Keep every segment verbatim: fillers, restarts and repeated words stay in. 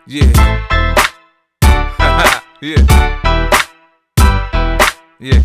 Yeah. Yeah. Yeah.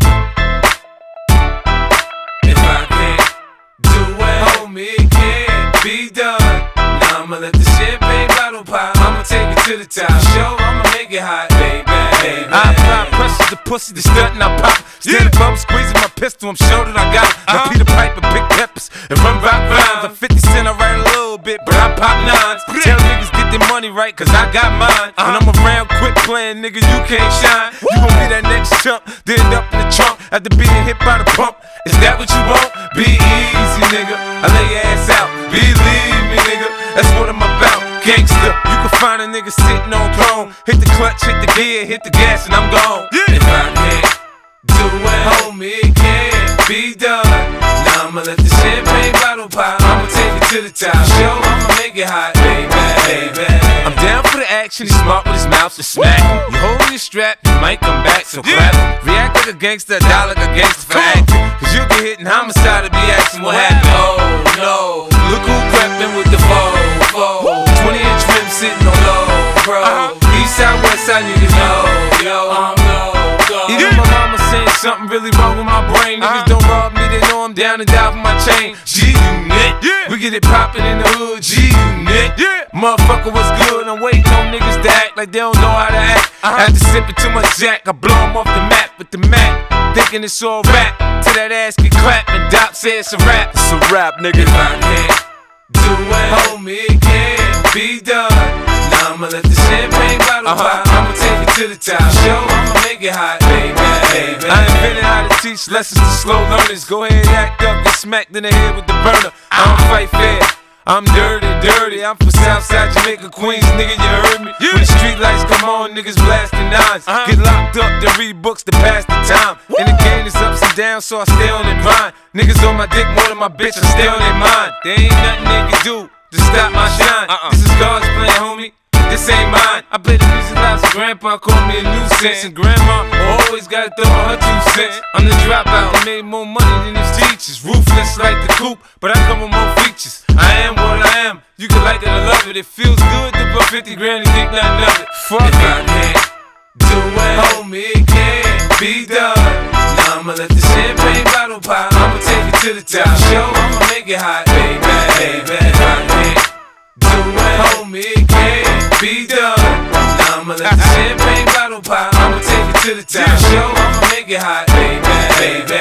If I can't do it, homie, it can't be done. Now I'ma let the champagne bottle pop. I'ma take it to the top. Show, I'ma make it hot, baby. baby. I apply pressure to pussy, the stunt and I pop. Standing above, squeezing my pistol, I'm sure that I got it. Now Peter Piper, Big Peppers, and run rock rhymes. I'm fifty cent, I write a little bit, but I pop nines. Tell niggas get their money right, cause I got mine. When I'm around, quit playing, nigga, you can't shine. You gon' be that next chump, then end up in the trunk after being hit by the pump. Is that what you want? Be easy, nigga. I lay your ass out. Believe me, nigga. That's what I'm about. Gangsta. You can find a nigga sitting on throne. Hit the clutch, hit the gear, hit the gas, and I'm gone. Yeah. If I can't do it, homie, it can't be done. Now I'ma let the champagne bottle pop. I'ma take it to the top. Show, I'ma make it hot, baby, baby. I'm down for the action. He's smart with his mouth to smack. You holding your strap, you might come back, so clap. React like a gangster, die like a gangster for acting. Cause you get hit in homicide to be asking what happened. Oh no, look who crept with the foe, foe. twenty inch rim sitting on low, bro. East side, west side niggas know, yo, I'm low, go. Even my mama saying something really wrong with my brain. Niggas don't rob me, they know I'm down and die for my chain. G-Unit, we get it poppin' in the hood, G-Unit. Motherfucker, what's good? I'm waiting on niggas to act like they don't know how to act. After sipping too much Jack, I blow them off the map with the Mac. Thinking it's all rap, till that ass get clapped and Doc says it's a rap. It's a rap, nigga. If I can't do it, homie, it can't be done. Now I'ma let the champagne bottle pop. I'ma take it to the top. Show, I'ma make it hot, baby, baby. I invented how to teach lessons to slow learners. Go ahead, act up, get smacked in the head with the burner. I don't fight fair. I'm dirty, dirty. I'm from Southside Jamaica, Queens, nigga, you heard me. Yeah. When the street lights come on, niggas blasting nines. Uh-huh. Get locked up, then read books to pass the time. Woo! And the game is ups and downs, so I stay on their mind. Niggas on my dick more than my bitch, I stay on their mind. There ain't nothing they can do to stop my shine. Uh-uh. This is God's plan, homie. This ain't mine. I play the music loud, so grandpa called me a nuisance. And grandma always gotta throw her two cents. I'm the dropout, I made more money than his teachers. Ruthless like the coupe, but I come with more features. I am what I am, you can like it or love it. It feels good to put fifty grand and think nothing of it. Fuck if I can't do it, homie, it can't be done. Now I'ma let the champagne bottle pop. I'ma take it to the top. Show, I'ma make it hot, baby, baby. If I can't do it, homie, it can't be done. Now I'ma let the champagne bottle pop. I'ma take it to the top. Show, I'ma make it hot, baby, baby.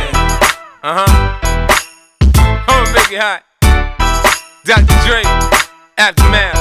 Uh huh. I'ma make it hot. Doctor Dre, Aftermath.